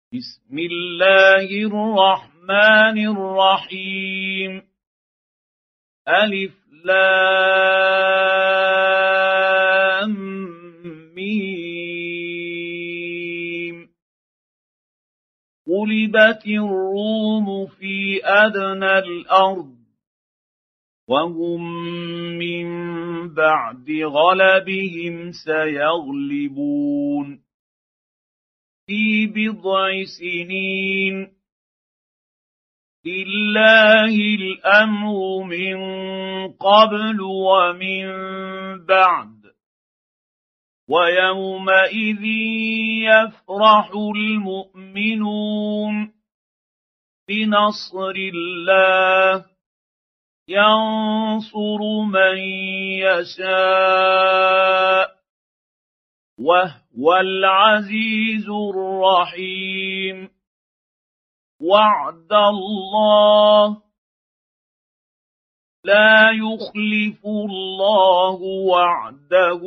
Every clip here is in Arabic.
بسم الله الرحمن الرحيم ألف لام ميم غلبت الروم في أدنى الأرض وهم من بعد غلبهم سيغلبون في بضع سنين لله الأمر من قبل ومن بعد ويومئذ يفرح المؤمنون بنصر الله ينصر من يشاء وهو العزيز الرحيم وعد الله لا يخلف الله وعده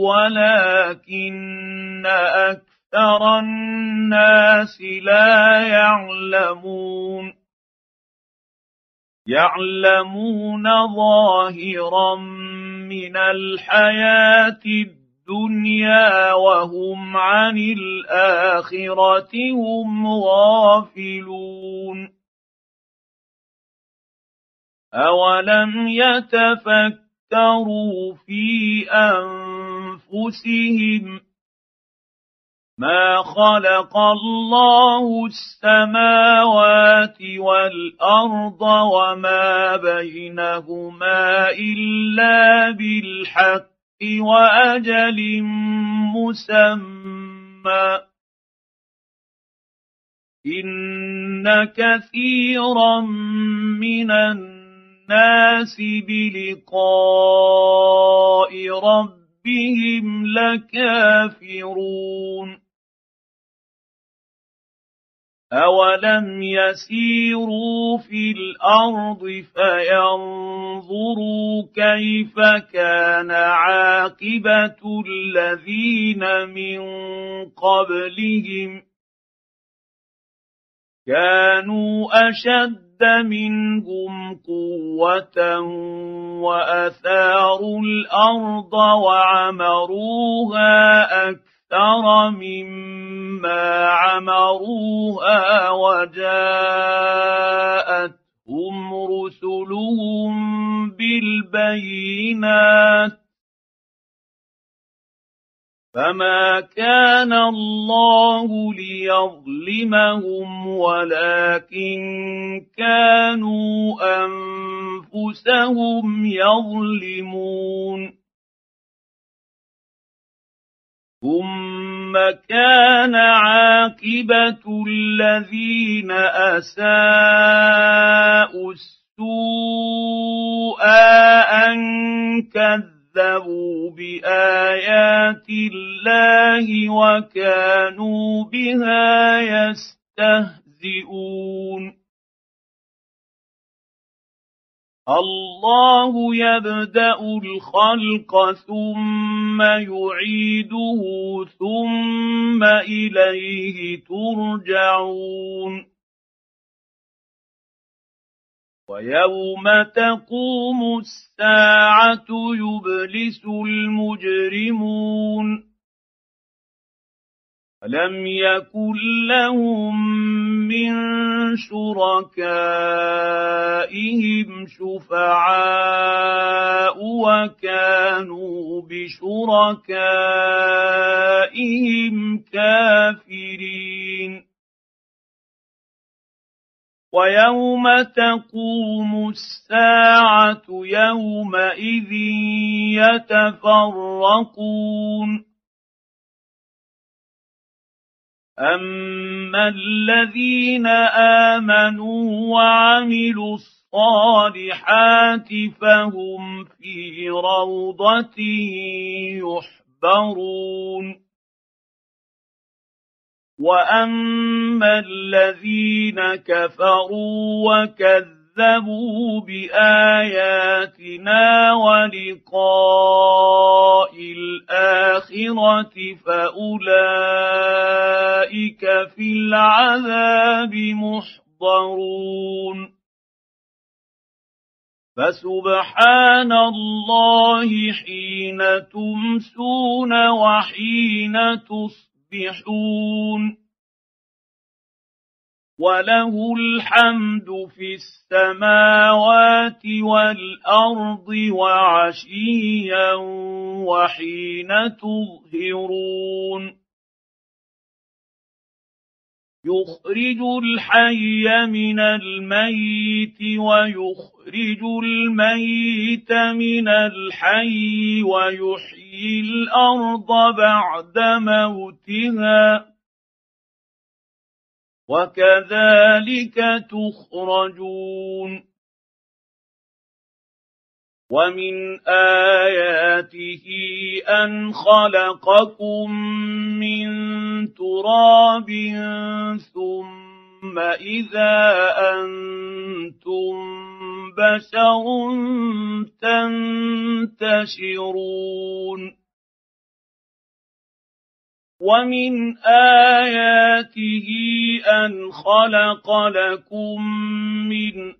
ولكن أكثر الناس لا يعلمون يعلمون ظاهرا من الحياة الدنيا وهم عن الآخرة هم غافلون أولم يتفكروا في أنفسهم ما خلق الله السماوات والأرض وما بينهما إلا بالحق وأجل مسمى إن كثيرا من الناس بلقاء ربهم لكافرون أولم يسيروا في الأرض فينظروا كيف كان عاقبة الذين من قبلهم كانوا أشد منهم قوة وأثاروا الأرض وعمروها أكثر مما عمروها وجاءتهم رسلهم بالبينات فما كان الله ليظلمهم ولكن كانوا أنفسهم يظلمون ثم كان عاقبة الذين أساءوا السوء أن كذبوا بآيات الله وكانوا بها يستهزئون الله يبدأ الخلق ثم يعيده ثم إليه ترجعون ويوم تقوم الساعة يبلس المجرمون ولم يكن لهم من شركائهم شفعاء وكانوا بشركائهم كافرين ويوم تقوم الساعة يومئذ يتفرقون أما الذين آمنوا وعملوا الصالحات فهم في روضة يحبرون وأما الذين كفروا وكذبوا كذبوا بآياتنا ولقاء الآخرة فأولئك في العذاب محضرون فسبحان الله حين تمسون وحين تصبحون وله الحمد في السماوات والأرض وعشيا وحين تظهرون يخرج الحي من الميت ويخرج الميت من الحي ويحيي الأرض بعد موتها وكذلك تخرجون ومن آياته أن خلقكم من تراب ثم إذا أنتم بشر تنتشرون ومن آياته أن خلق لكم من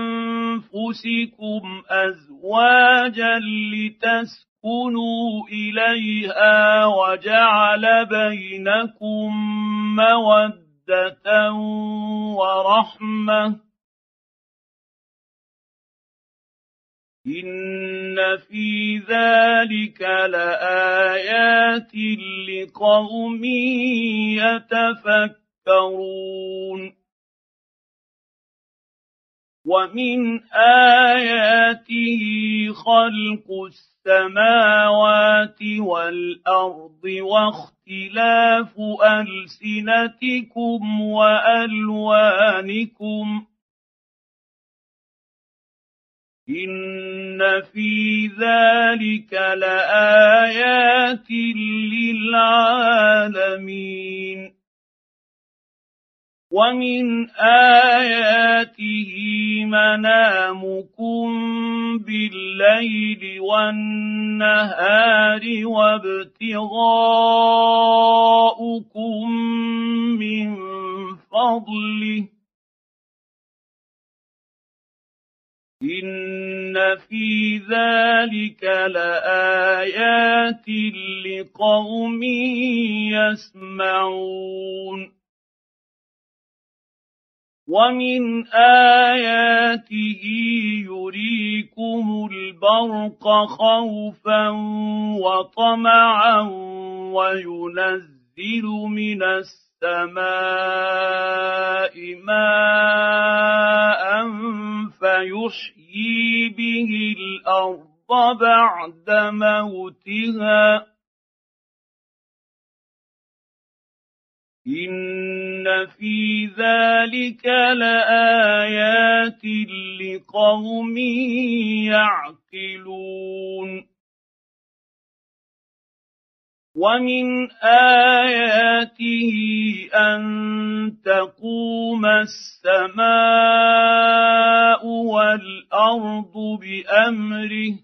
أنفسكم أزواجا لتسكنوا إليها وجعل بينكم مودة ورحمة إن في ذلك لآيات لقوم يتفكرون ومن آياته خلق السماوات والأرض واختلاف ألسنتكم وألوانكم إن في ذلك لآيات للعالمين ومن آياته منامكم بالليل والنهار وابتغاؤكم من فضله إن في ذلك لآيات لقوم يسمعون ومن آياته يريكم البرق خوفا وطمعا وينزل من السماء ماء فيحيي به الأرض بعد موتها إن في ذلك لآيات لقوم يعقلون ومن آياته أن تقوم السماء والأرض بأمره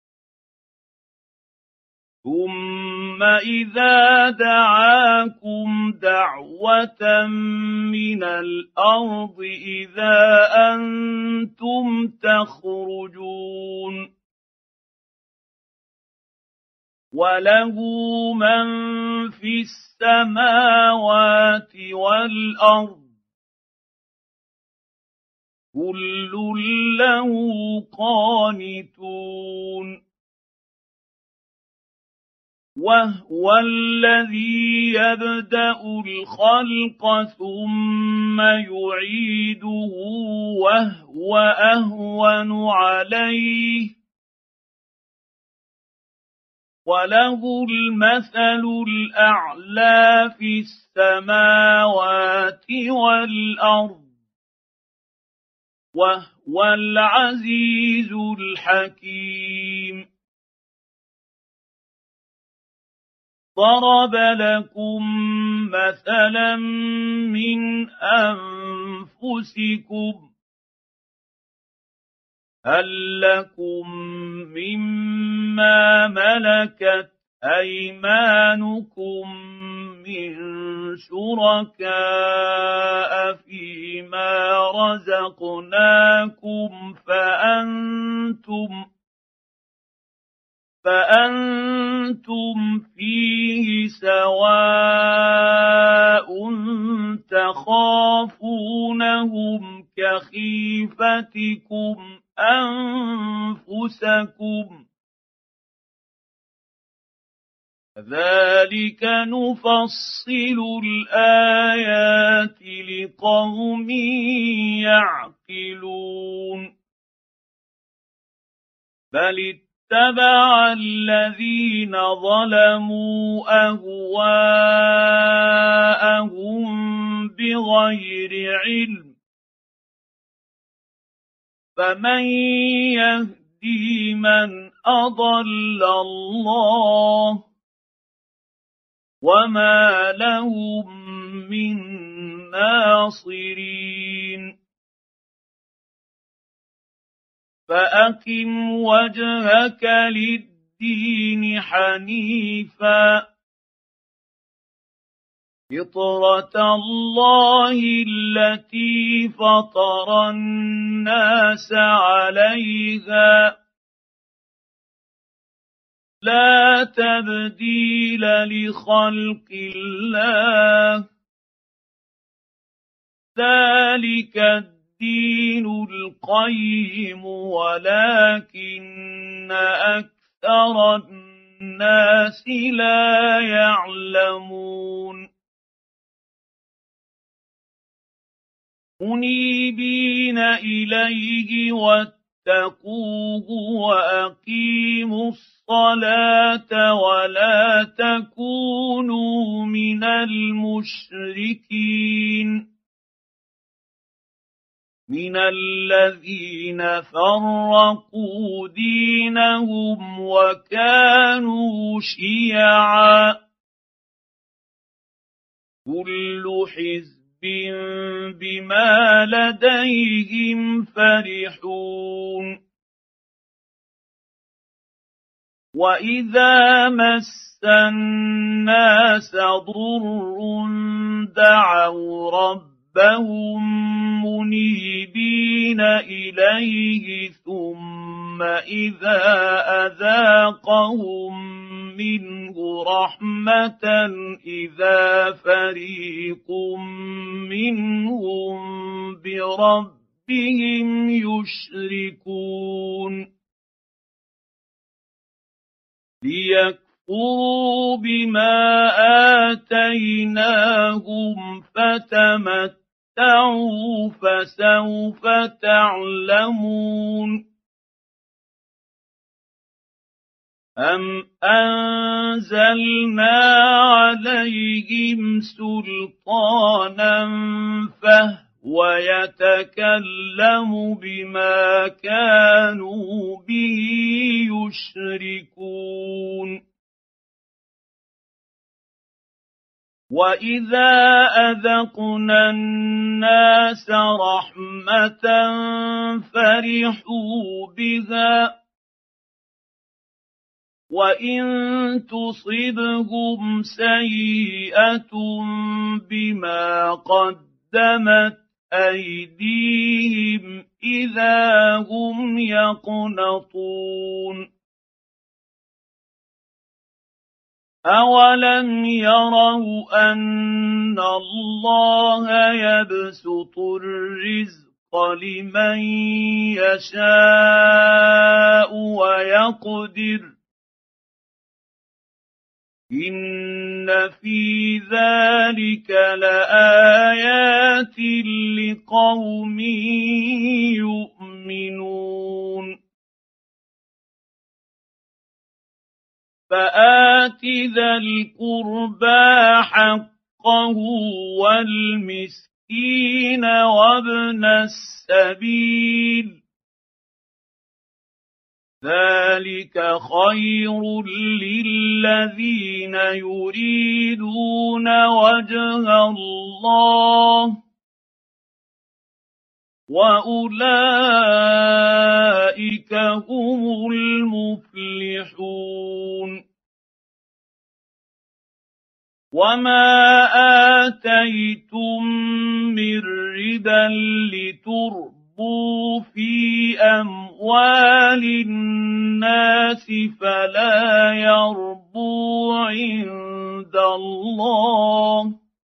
ثم إذا دعاكم دعوة من الأرض إذا أنتم تخرجون وله من في السماوات والأرض كل له قانتون وهو الذي يبدأ الخلق ثم يعيده وهو أهون عليه وله المثل الأعلى في السماوات والأرض وهو العزيز الحكيم ضرب لكم مثلا من أنفسكم هل لكم مما ملكت أيمانكم من شركاء فيما رزقناكم فأنتم فيه سواء تخافونهم كخيفتكم أنفسكم كذلك نفصل الآيات لقوم يعقلون بل اتبع الذين ظلموا أهواءهم بغير علم فمن يهدي من أضل الله وما لهم من ناصرين فأقم وجهك للدين حنيفا فطرة الله التي فطر الناس عليها لا تبديل لخلق الله ذلك الدين القيم ولكن أكثر الناس لا يعلمون منيبين إليه واتقوه وأقيموا الصلاة ولا تكونوا من المشركين من الذين فرقوا دينهم وكانوا شيعا كل حزب بما لديهم فرحون وإذا مس الناس ضر دعوا ربهم منيبين إليه ثم إذا أذاقهم منه رحمة إذا فريق منهم بربهم يشركون ليكفروا بما آتيناهم فتمتعوا فسوف تعلمون أم أنزلنا عليهم سلطانا فهو يتكلم بما كانوا به يشركون وإذا أذقنا الناس رحمة فرحوا بها وإن تصبهم سيئة بما قدمت أيديهم إذا هم يقنطون أولم يروا أن الله يبسط الرزق لمن يشاء ويقدر إن في ذلك لآيات لقوم يؤمنون فآت ذا القربى حقه والمسكين وابن السبيل ذلك خير للذين يريدون وجه الله وأولئك هم المفلحون وما آتيتم من ربا لتربوا في أموال الناس فلا يربو عند الله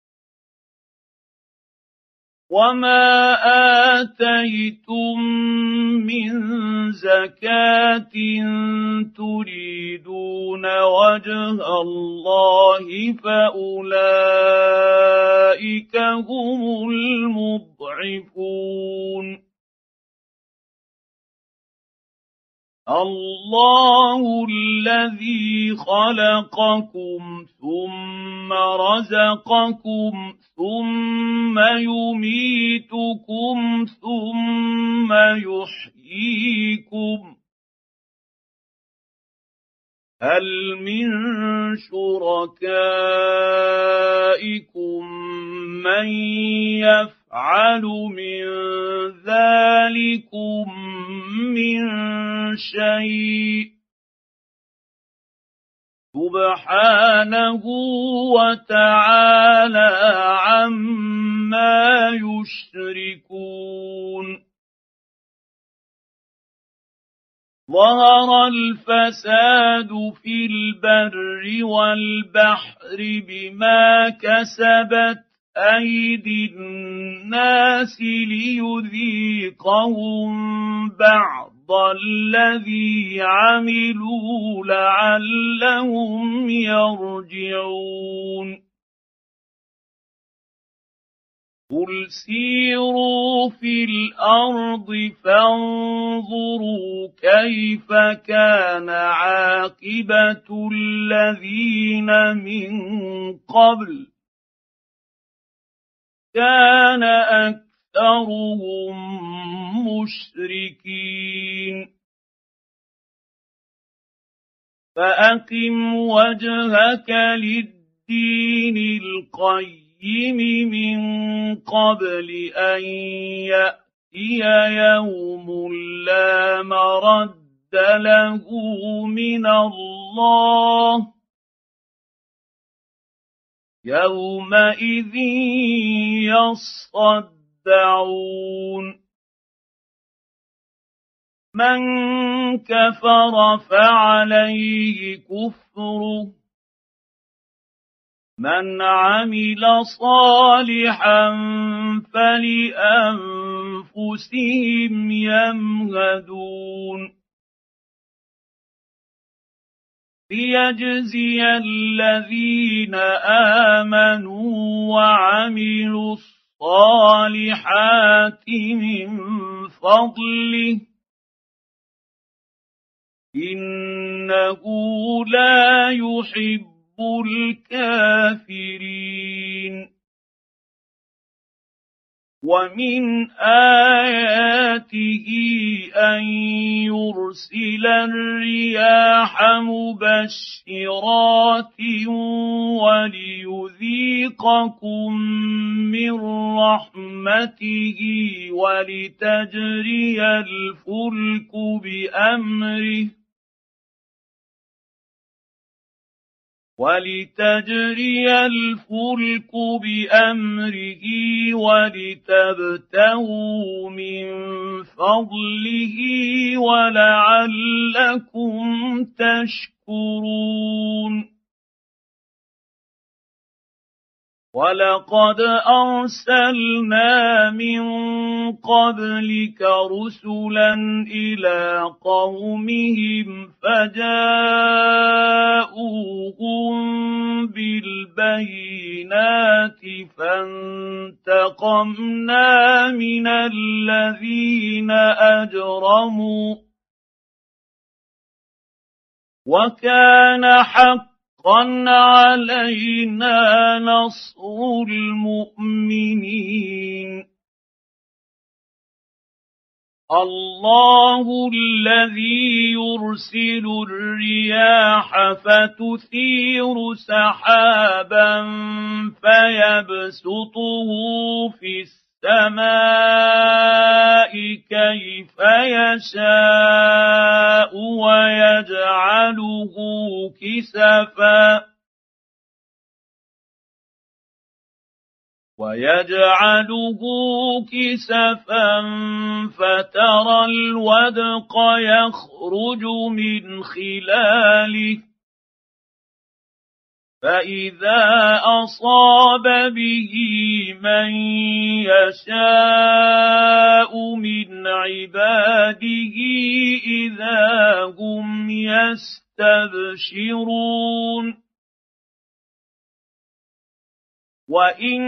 وما آتيتم من زكاة تريدون وجه الله فأولئك هم المضعفون الله الذي خلقكم ثم رزقكم ثم يميتكم ثم يحييكم هل من شركائكم من يفعل من ذلكم من شيء سبحانه وتعالى عما يشركون ظهر الفساد في البر والبحر بما كسبت أيدي الناس ليذيقهم بعض الذي عملوا لعلهم يرجعون قل سيروا في الأرض فانظروا كيف كان عاقبة الذين من قبل كان أكثرهم مشركين فأقم وجهك للدين القيم من قبل أن يأتي يوم لا مرد له من الله يومئذ يصدعون من كفر فعليه كفره من عمل صالحا فلأنفسهم يمهدون ليجزي الذين آمنوا وعملوا الصالحات من فضله إنه لا يحب الكافرين ومن آياته أن يرسل الرياح مبشرات وليذيقكم من رحمته ولتجري الفلك بأمره ولتبتغوا من فضله ولعلكم تشكرون ولقد أرسلنا من قبلك رسلا إلى قومهم فجاءوهم بالبينات فانتقمنا من الذين أجرموا وكان حقا علينا نصر المؤمنين الله الذي يرسل الرياح فتثير سحابا فيبسطه في السماء كيف يشاء ويجعله كسفا فترى الودق يخرج من خلاله فإذا أصاب به من يشاء من عباده إذا هم يستبشرون وإن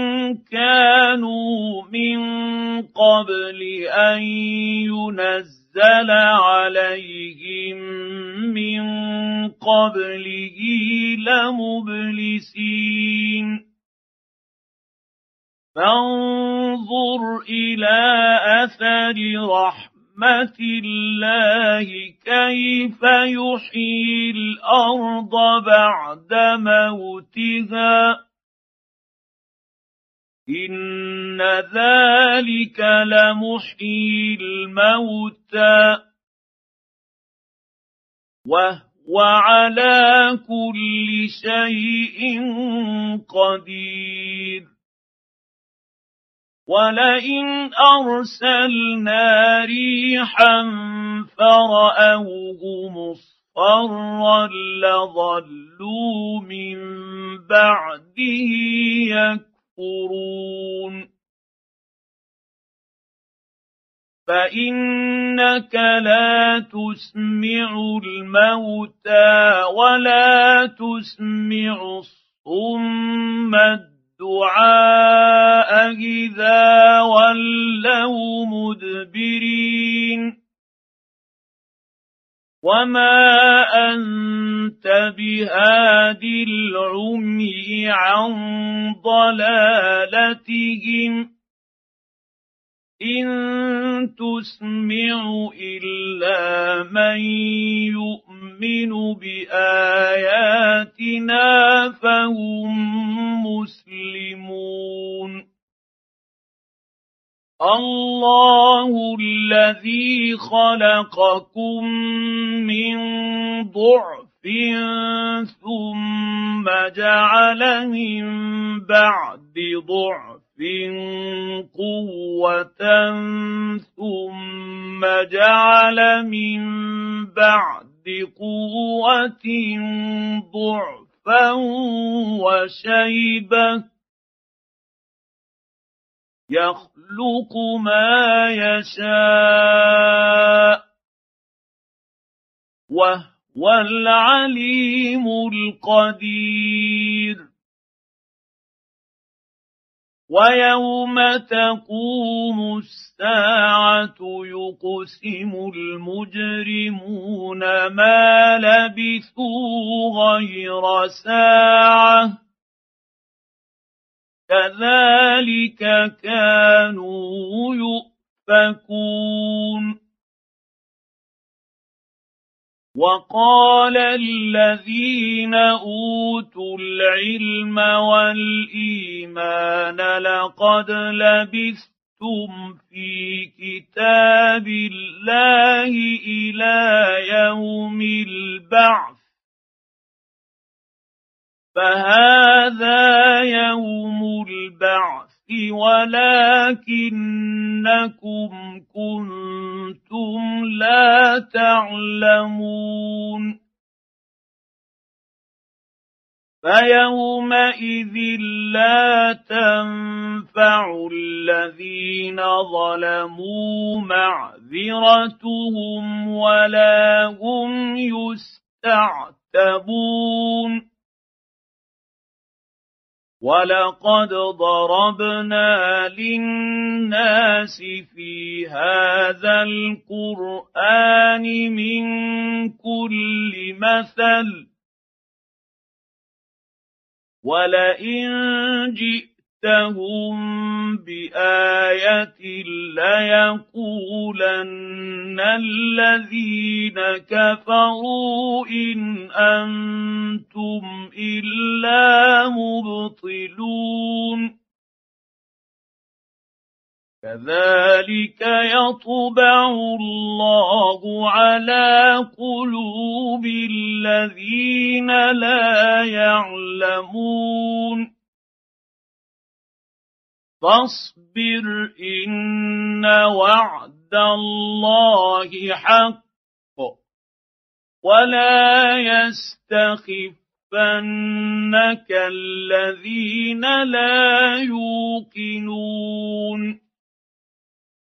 كانوا من قبل أن ينزل عليهم من قبله لمبلسين فانظر إلى أثر رحمة الله كيف يحيي الأرض بعد موتها إن ذلك لمحيي الموتى وهو على كل شيء قدير ولئن أرسلنا ريحا فرأوه مصفرا لظلوا من بعده يكفرون فإنك لا تسمع الموتى ولا تسمع الصم الدعاء إذا ولوا مدبرين وما أنت بهاد العمي عن ضلالتهم إن تسمع إلا من يؤمن بآياتنا فهم مسلمون الله الذي خلقكم من ضعف ثم جعل من بعد ضعف قوة ثم جعل من بعد قوة ضعفا وشيبة يخلق ما يشاء وهو العليم القدير ويوم تقوم الساعة يقسم المجرمون ما لبثوا غير ساعة كذلك كانوا يؤفكون وقال الذين أوتوا العلم والإيمان لقد لبثتم في كتاب الله إلى يوم البعث فهذا يوم البعث ولكنكم كنتم لا تعلمون فيومئذ لا تنفع الذين ظلموا معذرتهم ولا هم يستعتبون ولقد ضربنا للناس في هذا القرآن من كل مثل ولئن جئتهم بآية ليقولن الذين كفروا إن أنتم إلا مبطلون كذلك يطبع الله على قلوب الذين لا يعلمون فاصبر إن وعد الله حق ولا يستخفنك الذين لا يوقنون